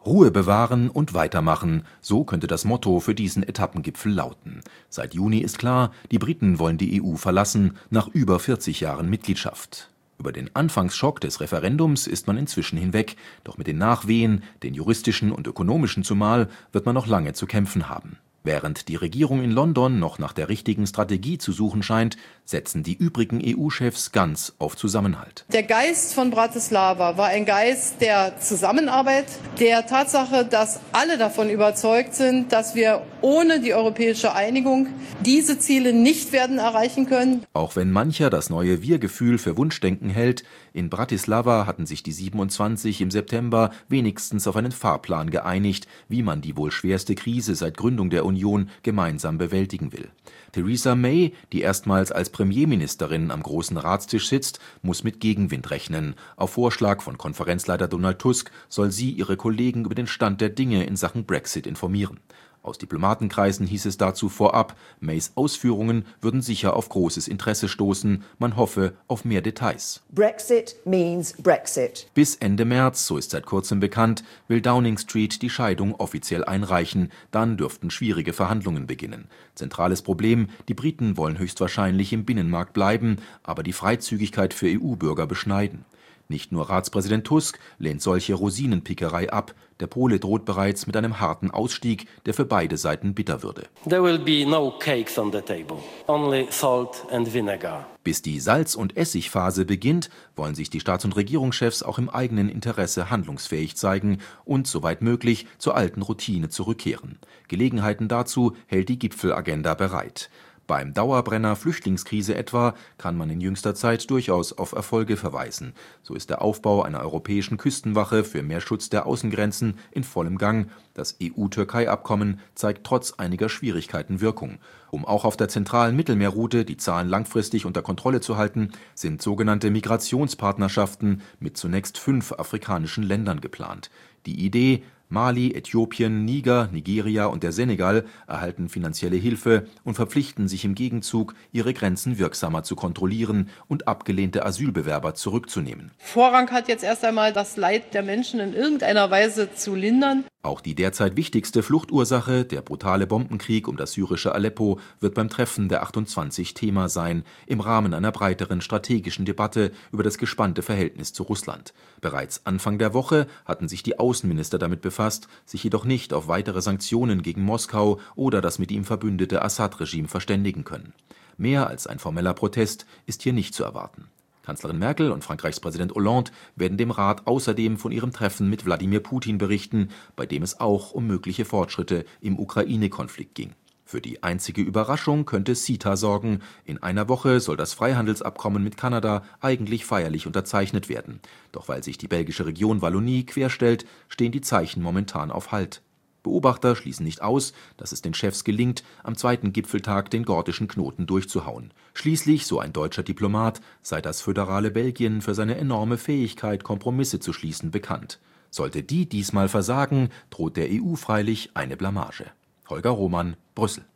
Ruhe bewahren und weitermachen, so könnte das Motto für diesen Etappengipfel lauten. Seit Juni ist klar, die Briten wollen die EU verlassen, nach über 40 Jahren Mitgliedschaft. Über den Anfangsschock des Referendums ist man inzwischen hinweg, doch mit den Nachwehen, den juristischen und ökonomischen zumal, wird man noch lange zu kämpfen haben. Während die Regierung in London noch nach der richtigen Strategie zu suchen scheint, setzen die übrigen EU-Chefs ganz auf Zusammenhalt. Der Geist von Bratislava war ein Geist der Zusammenarbeit, der Tatsache, dass alle davon überzeugt sind, dass wir ohne die europäische Einigung diese Ziele nicht werden erreichen können. Auch wenn mancher das neue Wir-Gefühl für Wunschdenken hält, in Bratislava hatten sich die 27 im September wenigstens auf einen Fahrplan geeinigt, wie man die wohl schwerste Krise seit Gründung der Union gemeinsam bewältigen will. Theresa May, die erstmals als Premierministerin am großen Ratstisch sitzt, muss mit Gegenwind rechnen. Auf Vorschlag von Konferenzleiter Donald Tusk soll sie ihre Kollegen über den Stand der Dinge in Sachen Brexit informieren. Aus Diplomatenkreisen hieß es dazu vorab, Mays Ausführungen würden sicher auf großes Interesse stoßen, man hoffe auf mehr Details. Brexit means Brexit. Bis Ende März, so ist seit kurzem bekannt, will Downing Street die Scheidung offiziell einreichen, dann dürften schwierige Verhandlungen beginnen. Zentrales Problem, die Briten wollen höchstwahrscheinlich im Binnenmarkt bleiben, aber die Freizügigkeit für EU-Bürger beschneiden. Nicht nur Ratspräsident Tusk lehnt solche Rosinenpickerei ab, der Pole droht bereits mit einem harten Ausstieg, der für beide Seiten bitter würde. There will be no cakes on the table, only salt and vinegar. Bis die Salz- und Essigphase beginnt, wollen sich die Staats- und Regierungschefs auch im eigenen Interesse handlungsfähig zeigen und, soweit möglich, zur alten Routine zurückkehren. Gelegenheiten dazu hält die Gipfelagenda bereit. Beim Dauerbrenner Flüchtlingskrise etwa kann man in jüngster Zeit durchaus auf Erfolge verweisen. So ist der Aufbau einer europäischen Küstenwache für mehr Schutz der Außengrenzen in vollem Gang. Das EU-Türkei-Abkommen zeigt trotz einiger Schwierigkeiten Wirkung. Um auch auf der zentralen Mittelmeerroute die Zahlen langfristig unter Kontrolle zu halten, sind sogenannte Migrationspartnerschaften mit zunächst 5 afrikanischen Ländern geplant. Die Idee: Mali, Äthiopien, Niger, Nigeria und der Senegal erhalten finanzielle Hilfe und verpflichten sich im Gegenzug, ihre Grenzen wirksamer zu kontrollieren und abgelehnte Asylbewerber zurückzunehmen. Vorrang hat jetzt erst einmal das Leid der Menschen in irgendeiner Weise zu lindern. Auch die derzeit wichtigste Fluchtursache, der brutale Bombenkrieg um das syrische Aleppo, wird beim Treffen der 28 Thema sein, im Rahmen einer breiteren strategischen Debatte über das gespannte Verhältnis zu Russland. Bereits Anfang der Woche hatten sich die Außenminister damit befasst, sich jedoch nicht auf weitere Sanktionen gegen Moskau oder das mit ihm verbündete Assad-Regime verständigen können. Mehr als ein formeller Protest ist hier nicht zu erwarten. Kanzlerin Merkel und Frankreichs Präsident Hollande werden dem Rat außerdem von ihrem Treffen mit Wladimir Putin berichten, bei dem es auch um mögliche Fortschritte im Ukraine-Konflikt ging. Für die einzige Überraschung könnte CETA sorgen. In einer Woche soll das Freihandelsabkommen mit Kanada eigentlich feierlich unterzeichnet werden. Doch weil sich die belgische Region Wallonie querstellt, stehen die Zeichen momentan auf Halt. Beobachter schließen nicht aus, dass es den Chefs gelingt, am zweiten Gipfeltag den gordischen Knoten durchzuhauen. Schließlich, so ein deutscher Diplomat, sei das föderale Belgien für seine enorme Fähigkeit, Kompromisse zu schließen, bekannt. Sollte die diesmal versagen, droht der EU freilich eine Blamage. Holger Roman, Brüssel.